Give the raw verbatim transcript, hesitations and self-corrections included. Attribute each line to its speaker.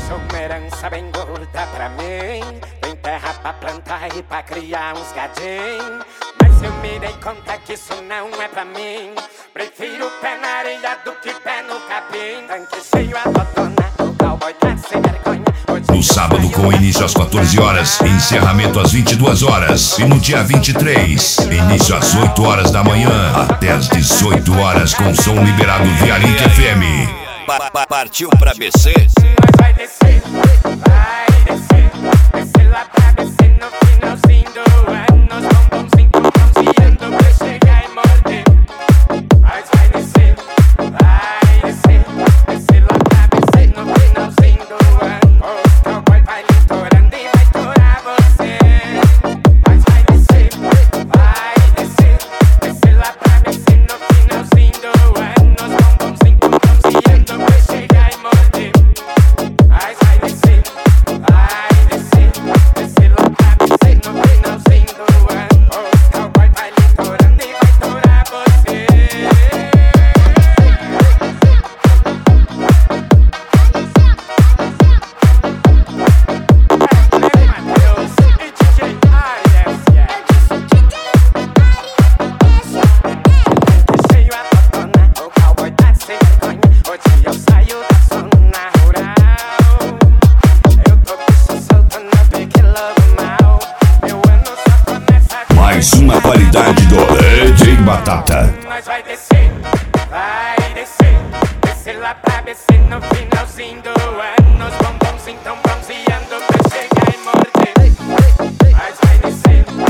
Speaker 1: Deixa uma herança bem gorda pra mim. Tem terra pra plantar e pra criar uns gadinhos. Mas eu me dei conta que isso não é pra mim. Prefiro pé na areia do que pé no capim. Tanque cheio a totona, o cowboy tá sem vergonha.
Speaker 2: No sábado com início às quatorze horas, encerramento às vinte e duas horas. E no dia vinte e três, início às oito horas da manhã até às dezoito horas com som liberado via Link F M.
Speaker 3: Pa -pa Partiu pra B C.
Speaker 1: Nós vai descer, vai descer, descer lá pra B C no finalzinho do ano. Os bombonzinhos tão bronzeando pra chegar e morder. Nós vai descer, vai descer, descer lá pra B C no finalzinho do ano. Os cowboy vai litorando e vai torar você. Nós vai descer, vai descer, descer lá pra B C no finalzinho do ano. Os bombonzinhos tão bronzeando pra chegar e morder. Nós vai descer, vai descer, descer lá pra B C no finalzinho do ano. Os cowboy vai litorando e vai torar você. Mateus e D J Arias, yeah. Cheio a totona, o cowboy tá sem vergonha. Hoje eu saio da zona rural. Eu tô bicho solto na pique logo mal. Meu ano só começa.
Speaker 2: Mais uma qualidade do D J Batata.
Speaker 1: Nós vai descer, vai descer, descer lá pra B C no finalzinho do ano. Os bombonzinhos tão bronzeando pra chegar e morder. Nós vai descer,